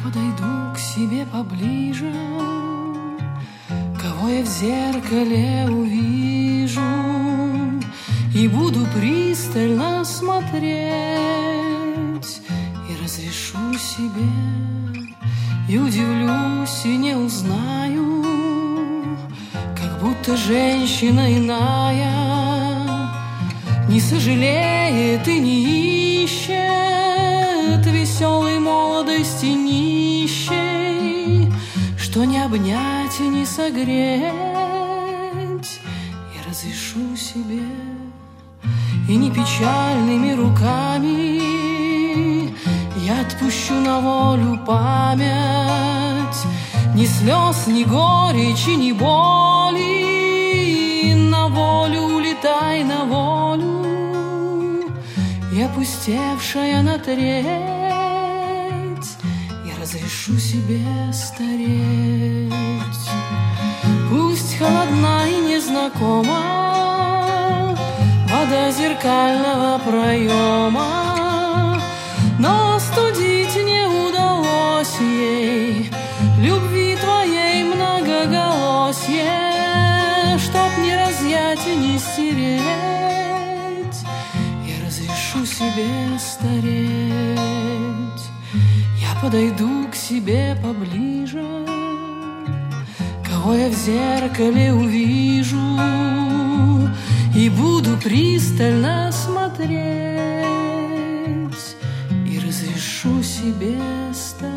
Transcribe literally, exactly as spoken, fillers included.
подойду к себе поближе, кого я в зеркале увижу, и буду пристально смотреть, и разрешу себе, и удивлюсь, и не узнаю, как будто женщина иная не сожалеет и не ищет веселой молодости нищей, что не обнять и не согреть. Я разрешу себе, и не печальными руками я отпущу на волю память, ни слез, ни горечи, ни боли. На волю улетай, на волю, и опустевшая на треть, я разрешу себе стареть. Пусть холодна и незнакома вода зеркального проема, но студить не удалось ей любви твоей многоголосье, чтоб не разъять и не стереть. Я разрешу себе стареть. Я подойду к себе поближе, кого я в зеркале увижу, и буду пристально смотреть, и разрешу себе стареть.